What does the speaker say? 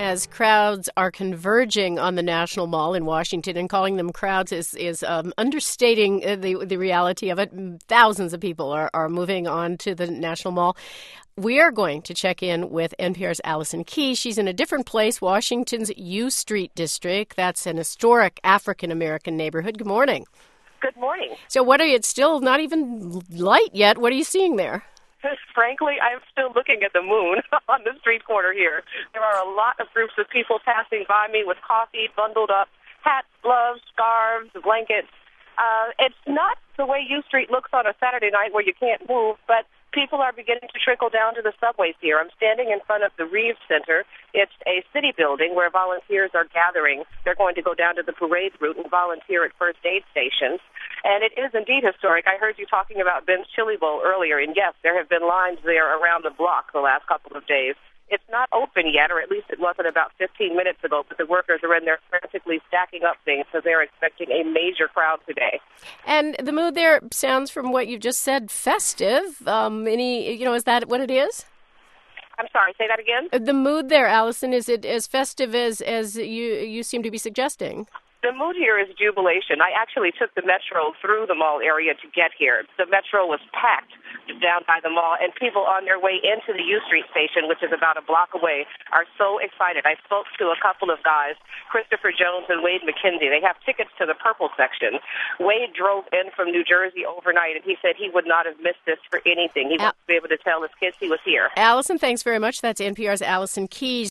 as crowds are converging on the National Mall in Washington, and calling them crowds is understating the reality of it. Thousands of people are moving on to the National Mall. We are going to check in with NPR's Allison Key. She's in a different place, Washington's U Street district. That's an historic African-American neighborhood. Good morning. Good morning. So it's still not even light yet. What are you seeing there? Frankly, I'm still looking at the moon on the street corner here. There are a lot of groups of people passing by me with coffee bundled up, hats, gloves, scarves, blankets. It's not the way U Street looks on a Saturday night where you can't move, but people are beginning to trickle down to the subways here. I'm standing in front of the Reeves Center. It's a city building where volunteers are gathering. They're going to go down to the parade route and volunteer at first aid stations. And it is indeed historic. I heard you talking about Ben's Chili Bowl earlier, and yes, there have been lines there around the block the last couple of days. It's not open yet, or at least it wasn't about 15 minutes ago, but the workers are in there frantically stacking up things, so they're expecting a major crowd today. And the mood there sounds, from what you just said, festive. Is that what it is? I'm sorry, say that again? The mood there, Allison, is it as festive as you seem to be suggesting? The mood here is jubilation. I actually took the Metro through the mall area to get here. The Metro was packed down by the mall, and people on their way into the U Street station, which is about a block away, are so excited. I spoke to a couple of guys, Christopher Jones and Wade McKenzie. They have tickets to the purple section. Wade drove in from New Jersey overnight, and he said he would not have missed this for anything. He wants to be able to tell his kids he was here. Allison, thanks very much. That's NPR's Allison Key.